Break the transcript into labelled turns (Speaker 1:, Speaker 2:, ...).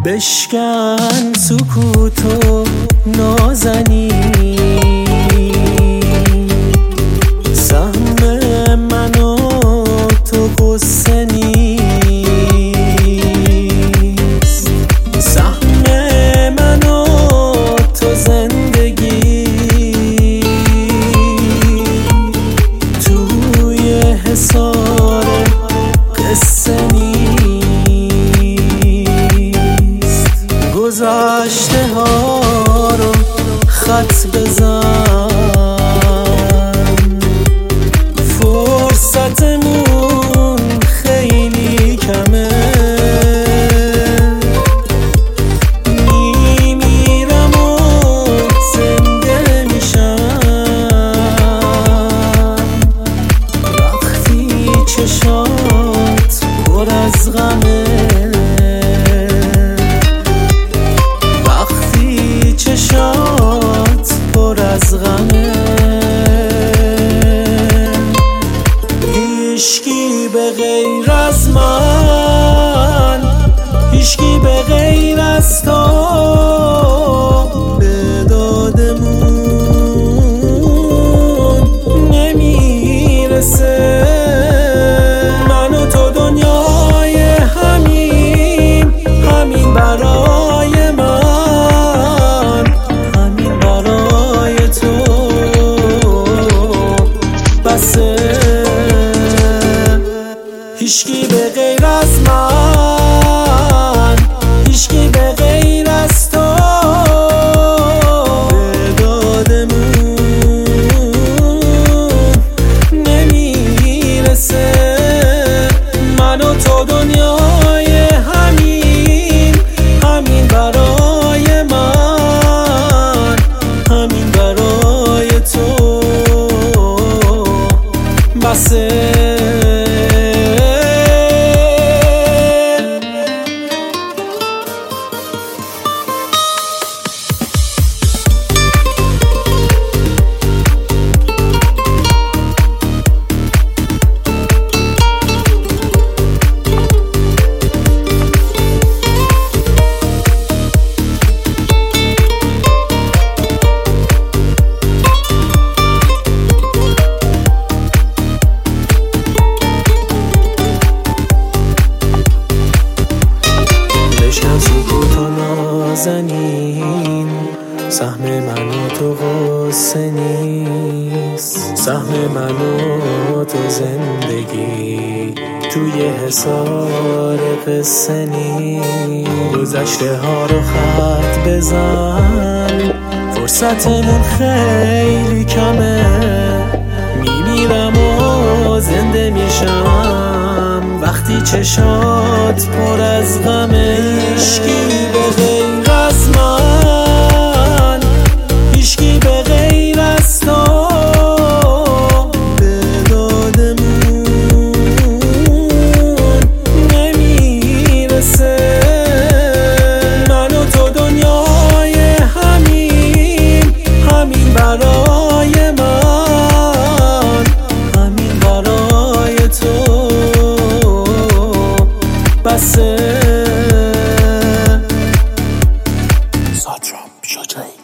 Speaker 1: بشکن سکوتو نازنی، سهم من و تو قصه نیست، سهم من و تو زندگی توی حصار قصه نیست. گذشته ها رو خط بزن، فرصتمون خیلی کمه، میمیرم و زنده میشم وقتی چشات پر از غمه، چشات پر از غمه. هیشکی به غیر از من، هیشکی به غیر از تو به دادمون نمیرسه. من و تو دنیای همین، همین برای من، همین برای تو بسه. هیشکی به غیر از من، هیشکی به غیر از تو به دادمون نمیرسه. من و تو دنیای همین، همین برای من، همین برای تو بسه. نازنین، سهم من و تو قصه نیست، سهم من و تو زندگی توی حصار قصه نیست. گذشته ها رو خط بزن، فرصتمون خیلی کمه، میمیرم و زنده میشم وقتی چشات پر از غمه. هیشکی به غیر از من، هیشکی به غیر از تو به دادمون نمیرسه. من و تو دنیای همین، همین برای من، همین برای تو بسه. ساترام شجاعی